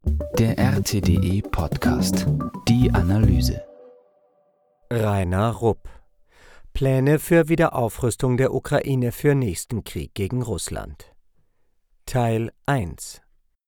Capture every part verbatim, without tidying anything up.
Der R T D E-Podcast. Die Analyse. Rainer Rupp. Pläne für Wiederaufrüstung der Ukraine für nächsten Krieg gegen Russland. Teil eins.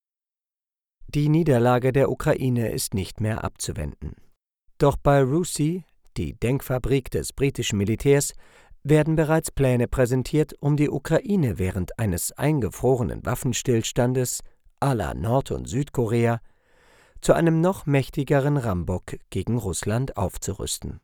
Die Niederlage der Ukraine ist nicht mehr abzuwenden. Doch bei RUSI, die Denkfabrik des britischen Militärs, werden bereits Pläne präsentiert, um die Ukraine während eines eingefrorenen Waffenstillstandes à la Nord- und Südkorea zu einem noch mächtigeren Rambock gegen Russland aufzurüsten.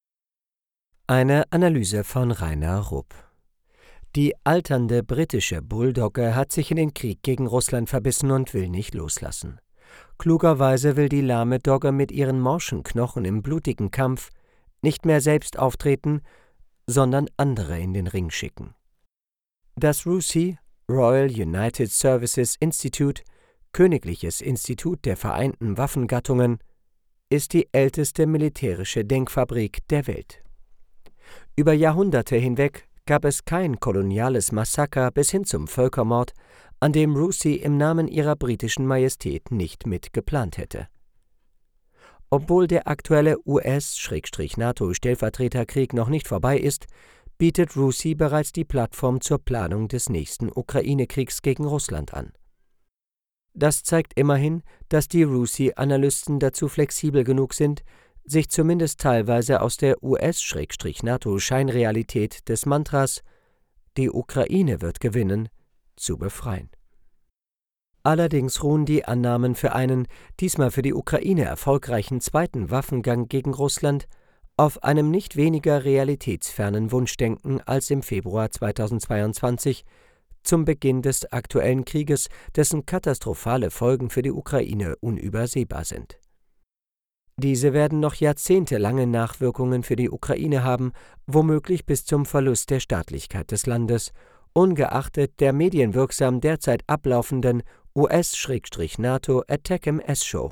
Eine Analyse von Rainer Rupp. Die alternde britische Bulldogge hat sich in den Krieg gegen Russland verbissen und will nicht loslassen. Klugerweise will die lahme Dogge mit ihren morschen Knochen im blutigen Kampf nicht mehr selbst auftreten, sondern andere in den Ring schicken. Das RUSI, Royal United Services Institute, Königliches Institut der Vereinten Waffengattungen, ist die älteste militärische Denkfabrik der Welt. Über Jahrhunderte hinweg gab es kein koloniales Massaker bis hin zum Völkermord, an dem RUSI im Namen ihrer britischen Majestät nicht mitgeplant hätte. Obwohl der aktuelle U S-NATO-Stellvertreterkrieg noch nicht vorbei ist, bietet RUSI bereits die Plattform zur Planung des nächsten Ukraine-Kriegs gegen Russland an. Das zeigt immerhin, dass die RUSI-Analysten dazu flexibel genug sind, sich zumindest teilweise aus der U S-NATO-Scheinrealität des Mantras »Die Ukraine wird gewinnen« zu befreien. Allerdings ruhen die Annahmen für einen, diesmal für die Ukraine erfolgreichen zweiten Waffengang gegen Russland auf einem nicht weniger realitätsfernen Wunschdenken als im Februar zweitausendzweiundzwanzig zum Beginn des aktuellen Krieges, dessen katastrophale Folgen für die Ukraine unübersehbar sind. Diese werden noch jahrzehntelange Nachwirkungen für die Ukraine haben, womöglich bis zum Verlust der Staatlichkeit des Landes, ungeachtet der medienwirksam derzeit ablaufenden U S-NATO Attack-M S-Show.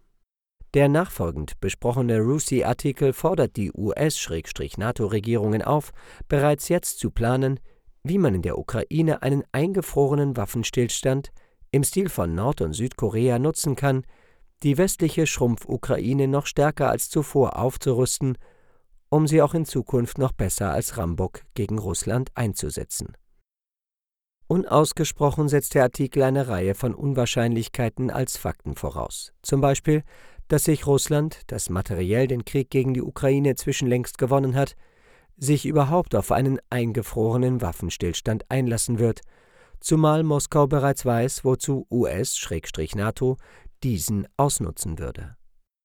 Der nachfolgend besprochene RUSI-Artikel fordert die U S-NATO-Regierungen auf, bereits jetzt zu planen, wie man in der Ukraine einen eingefrorenen Waffenstillstand im Stil von Nord- und Südkorea nutzen kann, die westliche Schrumpf-Ukraine noch stärker als zuvor aufzurüsten, um sie auch in Zukunft noch besser als Rambock gegen Russland einzusetzen. Unausgesprochen setzt der Artikel eine Reihe von Unwahrscheinlichkeiten als Fakten voraus. Zum Beispiel, dass sich Russland, das materiell den Krieg gegen die Ukraine zwischenlängst gewonnen hat, sich überhaupt auf einen eingefrorenen Waffenstillstand einlassen wird, zumal Moskau bereits weiß, wozu U S-NATO diesen ausnutzen würde.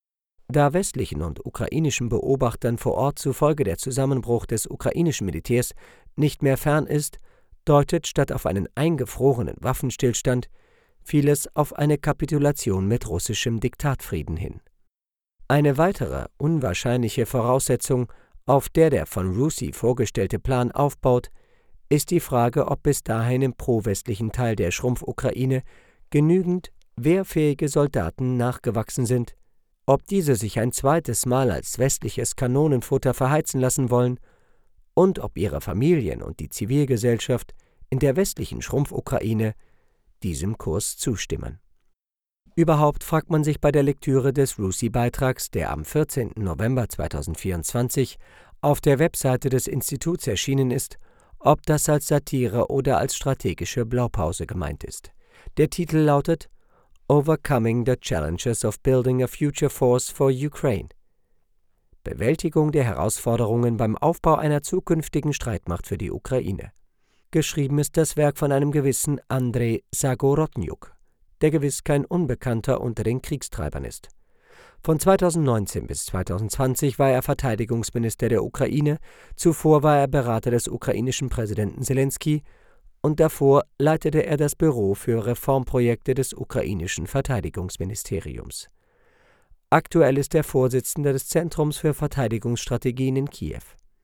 Da westlichen und ukrainischen Beobachtern vor Ort zufolge der Zusammenbruch des ukrainischen Militärs nicht mehr fern ist, deutet statt auf einen eingefrorenen Waffenstillstand vieles auf eine Kapitulation mit russischem Diktatfrieden hin. Eine weitere unwahrscheinliche Voraussetzung, auf der der von RUSI vorgestellte Plan aufbaut, ist die Frage, ob bis dahin im pro-westlichen Teil der Schrumpf-Ukraine genügend wehrfähige Soldaten nachgewachsen sind, ob diese sich ein zweites Mal als westliches Kanonenfutter verheizen lassen wollen und ob ihre Familien und die Zivilgesellschaft in der westlichen Schrumpf-Ukraine diesem Kurs zustimmen. Überhaupt fragt man sich bei der Lektüre des RUSI-Beitrags, der am vierzehnten November zweitausendvierundzwanzig auf der Webseite des Instituts erschienen ist, ob das als Satire oder als strategische Blaupause gemeint ist. Der Titel lautet »Overcoming the Challenges of Building a Future Force for Ukraine« – Bewältigung der Herausforderungen beim Aufbau einer zukünftigen Streitmacht für die Ukraine. Geschrieben ist das Werk von einem gewissen Andrei Zagorodniuk, der gewiss kein Unbekannter unter den Kriegstreibern ist. Von zweitausendneunzehn bis zweitausendzwanzig war er Verteidigungsminister der Ukraine, zuvor war er Berater des ukrainischen Präsidenten Selenskyj und davor leitete er das Büro für Reformprojekte des ukrainischen Verteidigungsministeriums. Aktuell ist er Vorsitzender des Zentrums für Verteidigungsstrategien in Kiew.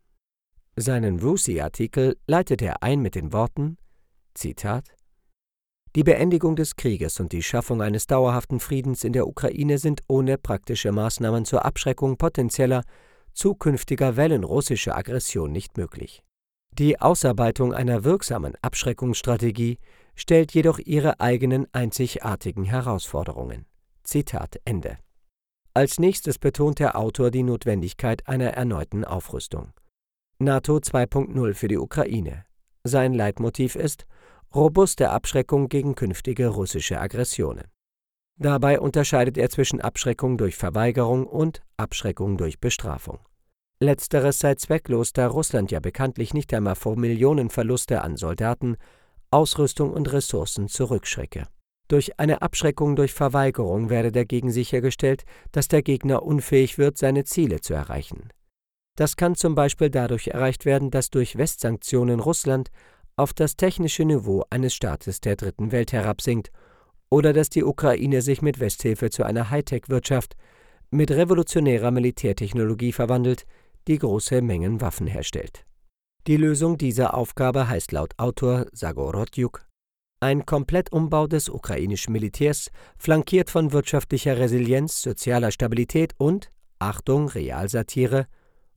Seinen RUSI-Artikel leitet er ein mit den Worten, Zitat, »Die Beendigung des Krieges und die Schaffung eines dauerhaften Friedens in der Ukraine sind ohne praktische Maßnahmen zur Abschreckung potenzieller, zukünftiger Wellen russischer Aggression nicht möglich. Die Ausarbeitung einer wirksamen Abschreckungsstrategie stellt jedoch ihre eigenen einzigartigen Herausforderungen. Zitat Ende. Als nächstes betont der Autor die Notwendigkeit einer erneuten Aufrüstung. NATO zwei Punkt null für die Ukraine. Sein Leitmotiv ist robuste Abschreckung gegen künftige russische Aggressionen. Dabei unterscheidet er zwischen Abschreckung durch Verweigerung und Abschreckung durch Bestrafung. Letzteres sei zwecklos, da Russland ja bekanntlich nicht einmal vor Millionenverluste an Soldaten, Ausrüstung und Ressourcen zurückschrecke. Durch eine Abschreckung durch Verweigerung werde dagegen sichergestellt, dass der Gegner unfähig wird, seine Ziele zu erreichen. Das kann zum Beispiel dadurch erreicht werden, dass durch Westsanktionen Russland auf das technische Niveau eines Staates der Dritten Welt herabsinkt oder dass die Ukraine sich mit Westhilfe zu einer Hightech-Wirtschaft mit revolutionärer Militärtechnologie verwandelt, die große Mengen Waffen herstellt. Die Lösung dieser Aufgabe heißt laut Autor Zagorodniuk ein Komplettumbau des ukrainischen Militärs, flankiert von wirtschaftlicher Resilienz, sozialer Stabilität und, Achtung, Realsatire,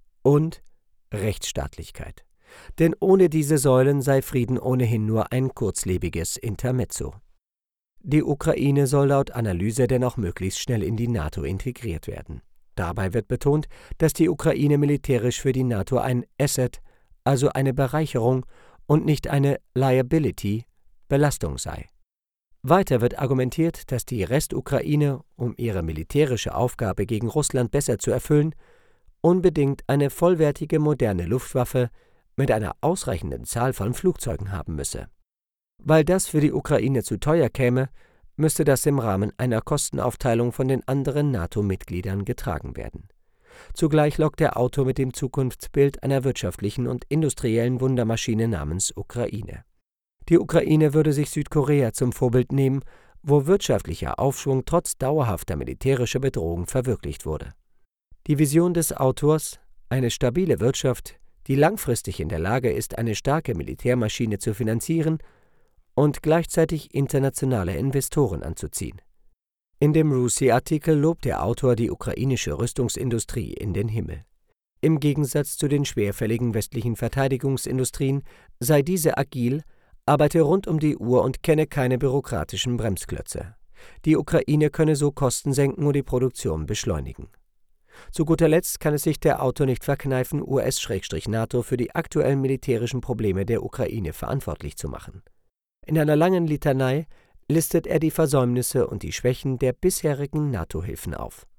und Rechtsstaatlichkeit. Denn ohne diese Säulen sei Frieden ohnehin nur ein kurzlebiges Intermezzo. Die Ukraine soll laut Analyse dennoch möglichst schnell in die NATO integriert werden. Dabei wird betont, dass die Ukraine militärisch für die NATO ein Asset, also eine Bereicherung und nicht eine Liability, Belastung sei. Weiter wird argumentiert, dass die Restukraine, um ihre militärische Aufgabe gegen Russland besser zu erfüllen, unbedingt eine vollwertige moderne Luftwaffe mit einer ausreichenden Zahl von Flugzeugen haben müsse. Weil das für die Ukraine zu teuer käme, müsste das im Rahmen einer Kostenaufteilung von den anderen NATO-Mitgliedern getragen werden. Zugleich lockt der Autor mit dem Zukunftsbild einer wirtschaftlichen und industriellen Wundermaschine namens Ukraine. Die Ukraine würde sich Südkorea zum Vorbild nehmen, wo wirtschaftlicher Aufschwung trotz dauerhafter militärischer Bedrohung verwirklicht wurde. Die Vision des Autors, eine stabile Wirtschaft, die langfristig in der Lage ist, eine starke Militärmaschine zu finanzieren und gleichzeitig internationale Investoren anzuziehen. In dem Russia-Artikel lobt der Autor die ukrainische Rüstungsindustrie in den Himmel. Im Gegensatz zu den schwerfälligen westlichen Verteidigungsindustrien sei diese agil, arbeite rund um die Uhr und kenne keine bürokratischen Bremsklötze. Die Ukraine könne so Kosten senken und die Produktion beschleunigen. Zu guter Letzt kann es sich der Autor nicht verkneifen, U S-NATO für die aktuellen militärischen Probleme der Ukraine verantwortlich zu machen. In einer langen Litanei listet er die Versäumnisse und die Schwächen der bisherigen NATO-Hilfen auf.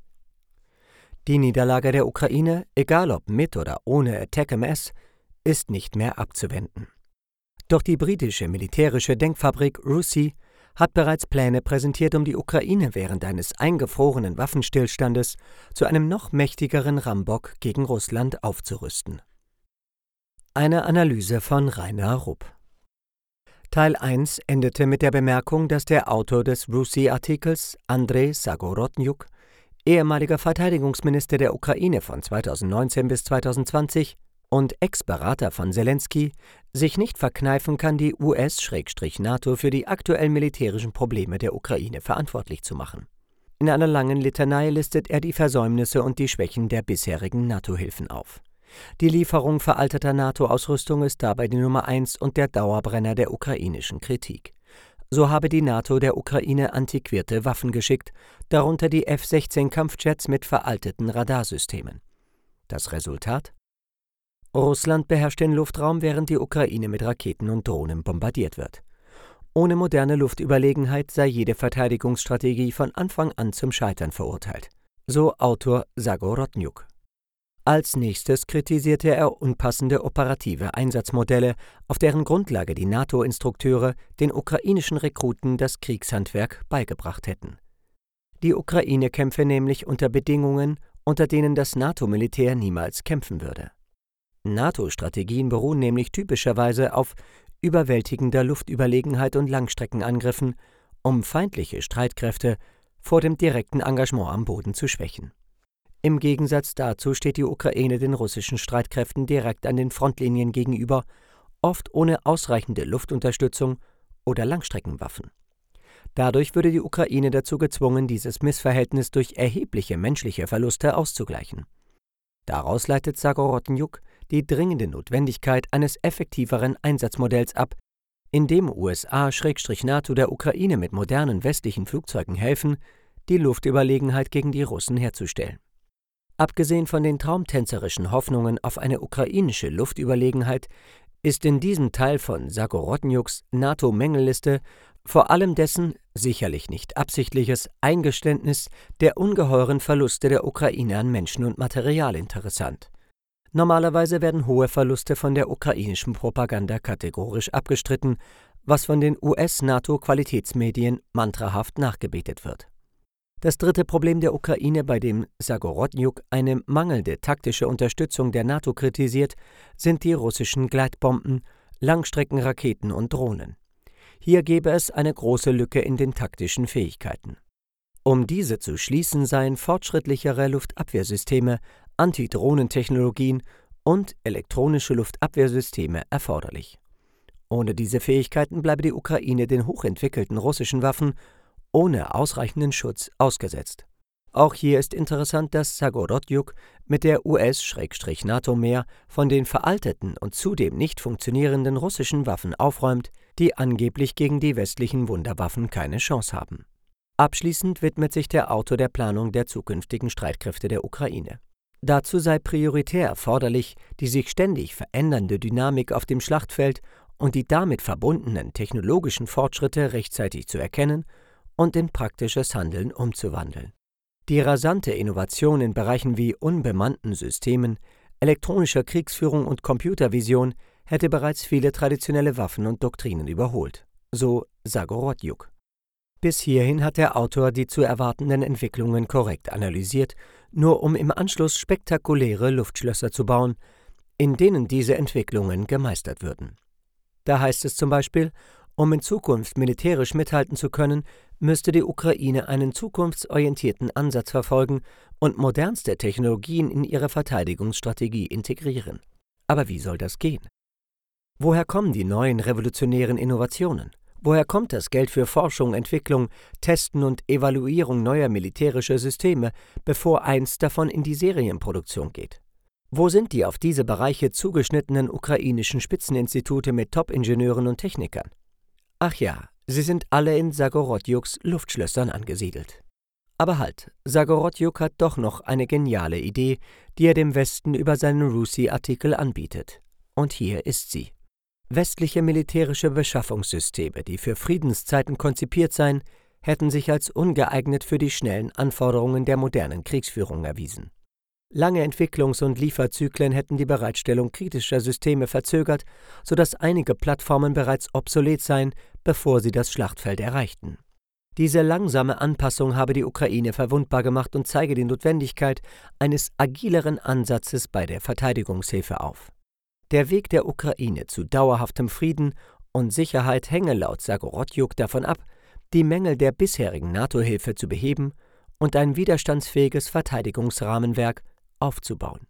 Die Niederlage der Ukraine, egal ob mit oder ohne ATACMS, ist nicht mehr abzuwenden. Doch die britische militärische Denkfabrik Russia hat bereits Pläne präsentiert, um die Ukraine während eines eingefrorenen Waffenstillstandes zu einem noch mächtigeren Rambock gegen Russland aufzurüsten. Eine Analyse von Rainer Rupp. Teil eins endete mit der Bemerkung, dass der Autor des Russia-Artikels, Andrei Zagorodniuk, ehemaliger Verteidigungsminister der Ukraine von zweitausendneunzehn bis zweitausendzwanzig und Ex-Berater von Zelensky, sich nicht verkneifen kann, die U S-NATO für die aktuellen militärischen Probleme der Ukraine verantwortlich zu machen. In einer langen Litanei listet er die Versäumnisse und die Schwächen der bisherigen NATO-Hilfen auf. Die Lieferung veralteter NATO-Ausrüstung ist dabei die Nummer eins und der Dauerbrenner der ukrainischen Kritik. So habe die NATO der Ukraine antiquierte Waffen geschickt, darunter die F sechzehn Kampfjets mit veralteten Radarsystemen. Das Resultat? Russland beherrscht den Luftraum, während die Ukraine mit Raketen und Drohnen bombardiert wird. Ohne moderne Luftüberlegenheit sei jede Verteidigungsstrategie von Anfang an zum Scheitern verurteilt. So Autor Zagorodniuk. Als nächstes kritisierte er unpassende operative Einsatzmodelle, auf deren Grundlage die NATO-Instrukteure den ukrainischen Rekruten das Kriegshandwerk beigebracht hätten. Die Ukraine kämpfe nämlich unter Bedingungen, unter denen das NATO-Militär niemals kämpfen würde. NATO-Strategien beruhen nämlich typischerweise auf überwältigender Luftüberlegenheit und Langstreckenangriffen, um feindliche Streitkräfte vor dem direkten Engagement am Boden zu schwächen. Im Gegensatz dazu steht die Ukraine den russischen Streitkräften direkt an den Frontlinien gegenüber, oft ohne ausreichende Luftunterstützung oder Langstreckenwaffen. Dadurch würde die Ukraine dazu gezwungen, dieses Missverhältnis durch erhebliche menschliche Verluste auszugleichen. Daraus leitet Zagorodniuk die dringende Notwendigkeit eines effektiveren Einsatzmodells ab, in dem U S A-NATO der Ukraine mit modernen westlichen Flugzeugen helfen, die Luftüberlegenheit gegen die Russen herzustellen. Abgesehen von den traumtänzerischen Hoffnungen auf eine ukrainische Luftüberlegenheit ist in diesem Teil von Sagorodniuks NATO-Mängelliste vor allem dessen, sicherlich nicht absichtliches, Eingeständnis der ungeheuren Verluste der Ukraine an Menschen und Material interessant. Normalerweise werden hohe Verluste von der ukrainischen Propaganda kategorisch abgestritten, was von den U S-NATO-Qualitätsmedien mantrahaft nachgebetet wird. Das dritte Problem der Ukraine, bei dem Sagorodniuk eine mangelnde taktische Unterstützung der NATO kritisiert, sind die russischen Gleitbomben, Langstreckenraketen und Drohnen. Hier gäbe es eine große Lücke in den taktischen Fähigkeiten. Um diese zu schließen, seien fortschrittlichere Luftabwehrsysteme, Antidrohnentechnologien und elektronische Luftabwehrsysteme erforderlich. Ohne diese Fähigkeiten bleibe die Ukraine den hochentwickelten russischen Waffen ohne ausreichenden Schutz ausgesetzt. Auch hier ist interessant, dass Sagorodniuk mit der U S-NATO mehr von den veralteten und zudem nicht funktionierenden russischen Waffen aufräumt, die angeblich gegen die westlichen Wunderwaffen keine Chance haben. Abschließend widmet sich der Autor der Planung der zukünftigen Streitkräfte der Ukraine. Dazu sei prioritär erforderlich, die sich ständig verändernde Dynamik auf dem Schlachtfeld und die damit verbundenen technologischen Fortschritte rechtzeitig zu erkennen und in praktisches Handeln umzuwandeln. Die rasante Innovation in Bereichen wie unbemannten Systemen, elektronischer Kriegsführung und Computervision hätte bereits viele traditionelle Waffen und Doktrinen überholt, so Sagorodniuk. Bis hierhin hat der Autor die zu erwartenden Entwicklungen korrekt analysiert, nur um im Anschluss spektakuläre Luftschlösser zu bauen, in denen diese Entwicklungen gemeistert würden. Da heißt es zum Beispiel, um in Zukunft militärisch mithalten zu können, müsste die Ukraine einen zukunftsorientierten Ansatz verfolgen und modernste Technologien in ihre Verteidigungsstrategie integrieren. Aber wie soll das gehen? Woher kommen die neuen revolutionären Innovationen? Woher kommt das Geld für Forschung, Entwicklung, Testen und Evaluierung neuer militärischer Systeme, bevor eins davon in die Serienproduktion geht? Wo sind die auf diese Bereiche zugeschnittenen ukrainischen Spitzeninstitute mit Top-Ingenieuren und Technikern? Ach ja, sie sind alle in Sagorodniuks Luftschlössern angesiedelt. Aber halt, Sagorodniuk hat doch noch eine geniale Idee, die er dem Westen über seinen Rusi-Artikel anbietet. Und hier ist sie. Westliche militärische Beschaffungssysteme, die für Friedenszeiten konzipiert seien, hätten sich als ungeeignet für die schnellen Anforderungen der modernen Kriegsführung erwiesen. Lange Entwicklungs- und Lieferzyklen hätten die Bereitstellung kritischer Systeme verzögert, sodass einige Plattformen bereits obsolet seien, bevor sie das Schlachtfeld erreichten. Diese langsame Anpassung habe die Ukraine verwundbar gemacht und zeige die Notwendigkeit eines agileren Ansatzes bei der Verteidigungshilfe auf. Der Weg der Ukraine zu dauerhaftem Frieden und Sicherheit hänge laut Sagorodniuk davon ab, die Mängel der bisherigen NATO-Hilfe zu beheben und ein widerstandsfähiges Verteidigungsrahmenwerk aufzubauen.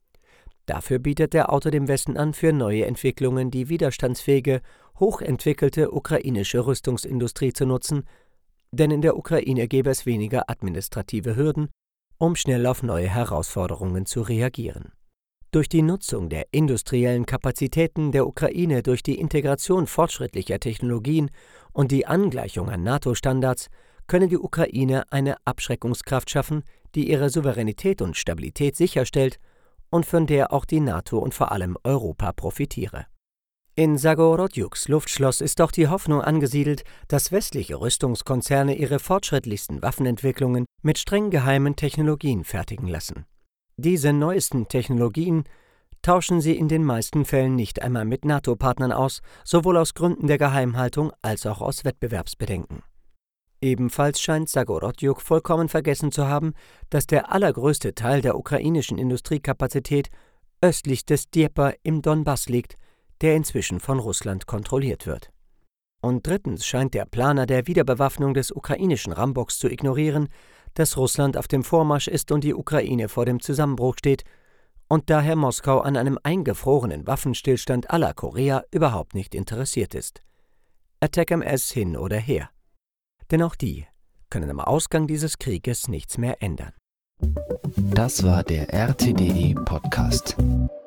Dafür bietet der Autor dem Westen an, für neue Entwicklungen die widerstandsfähige, hochentwickelte ukrainische Rüstungsindustrie zu nutzen, denn in der Ukraine gäbe es weniger administrative Hürden, um schnell auf neue Herausforderungen zu reagieren. Durch die Nutzung der industriellen Kapazitäten der Ukraine, durch die Integration fortschrittlicher Technologien und die Angleichung an NATO-Standards könne die Ukraine eine Abschreckungskraft schaffen, die ihre Souveränität und Stabilität sicherstellt und von der auch die NATO und vor allem Europa profitiere. In Sagorodniuks Luftschloss ist auch die Hoffnung angesiedelt, dass westliche Rüstungskonzerne ihre fortschrittlichsten Waffenentwicklungen mit streng geheimen Technologien fertigen lassen. Diese neuesten Technologien tauschen sie in den meisten Fällen nicht einmal mit NATO-Partnern aus, sowohl aus Gründen der Geheimhaltung als auch aus Wettbewerbsbedenken. Ebenfalls scheint Sagorodniuk vollkommen vergessen zu haben, dass der allergrößte Teil der ukrainischen Industriekapazität östlich des Dnieper im Donbass liegt, der inzwischen von Russland kontrolliert wird. Und drittens scheint der Planer der Wiederbewaffnung des ukrainischen Ramboks zu ignorieren, dass Russland auf dem Vormarsch ist und die Ukraine vor dem Zusammenbruch steht und daher Moskau an einem eingefrorenen Waffenstillstand à la Korea überhaupt nicht interessiert ist. Attack-M S hin oder her. Denn auch die können am Ausgang dieses Krieges nichts mehr ändern. Das war der R T D E Podcast.